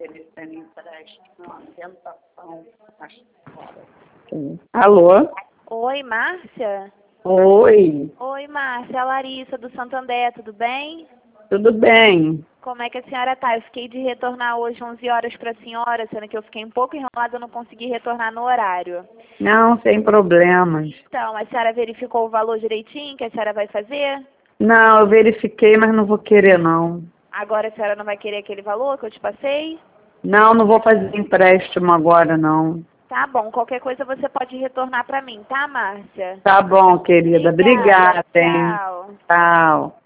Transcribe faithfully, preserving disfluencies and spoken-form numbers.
ele tem empréstimo, uma tentação. Alô? Oi, Márcia? Oi, Oi, Márcia, a Larissa do Santander, tudo bem? tudo bem? Como é que a senhora tá? Eu fiquei de retornar hoje onze horas para a senhora, sendo que eu fiquei um pouco enrolada, eu não consegui retornar no horário. Não, sem problemas. Então, a senhora verificou o valor direitinho que a senhora vai fazer? Não, eu verifiquei, mas não vou querer não. Agora a senhora não vai querer aquele valor que eu te passei? Não, não vou fazer empréstimo agora não. Tá bom, qualquer coisa você pode retornar para mim, tá, Márcia? Tá bom, querida. Obrigada, Obrigada, hein? tchau. Tchau.